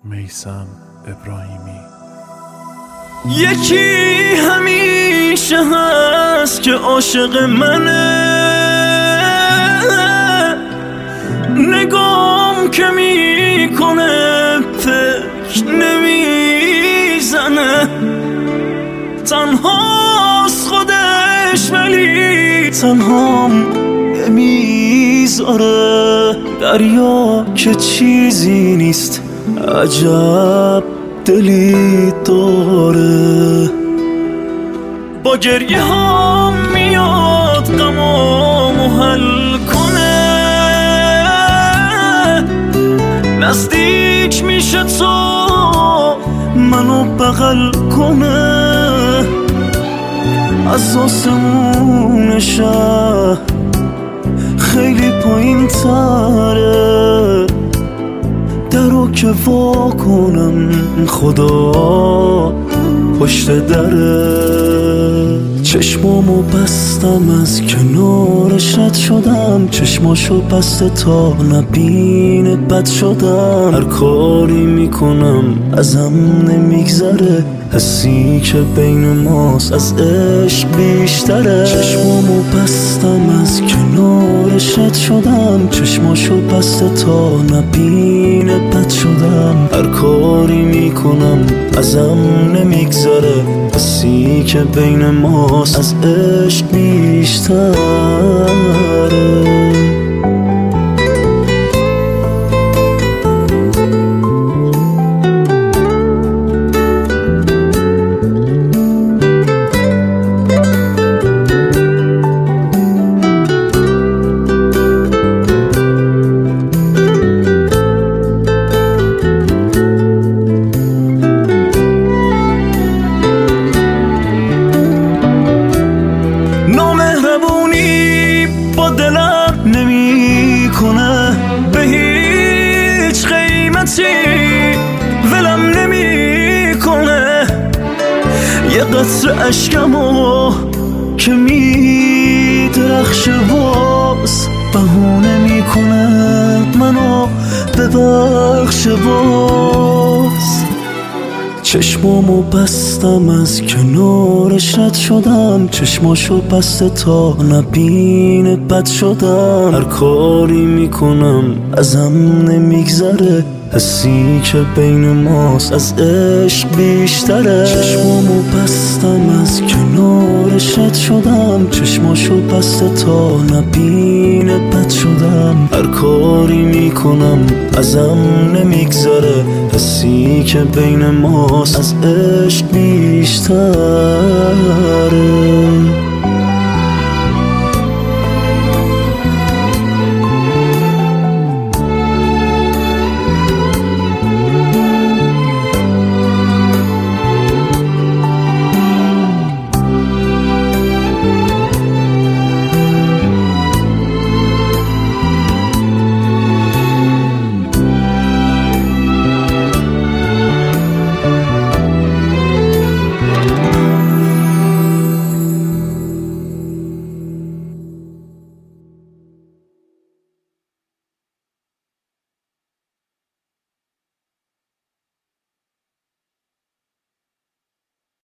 میثم ابراهیمی. یکی همیشه هست که عاشق منه، نگام که میکنه فکر نمیزنه، تنهاست خودش ولی تنهام نمیذاره. دریا که چیزی نیست، عجب دلی داره. با گریه ها میاد غمامو حل کنه، نزدیک میشه تو منو بغل کنه. از آسمون شهر خیلی پایین تره، درو که وا کنم خدا پشت دره. چشمامو بستم از کنارش رد شدم، چشماشو بسته تا نبینه بد شدم. هر کاری میکنم ازم نمیگذره، حسی که بین ماست از عشق بیشتره. چشمامو بستم از کنارش رد شدم، چشماشو بسته تا نبینه بد شدم. هر کاری میکنم ازم نمیگذره، حسی که بین ماست از عشق بیشتره. نامهربونی با دلم نمی کنه، به هیچ قیمتی ولم نمی کنه. یه قطره اشکمو که می درخشه باز بهونه می کنه منو ببخشه باز. چشمامو بستم از کنارش رد شدم، چشماشو بسته تا نبینه بد شدم. هر کاری میکنم ازم نمیگذره، حسی که بین ماست از عشق بیشتره. چشمامو بستم از کنارش رد شدم، چشماشو بسته تا نبینه بد شدم. هر کاری میکنم ازم نمیگذره، حسی که بین ماست از عشق بیشتره.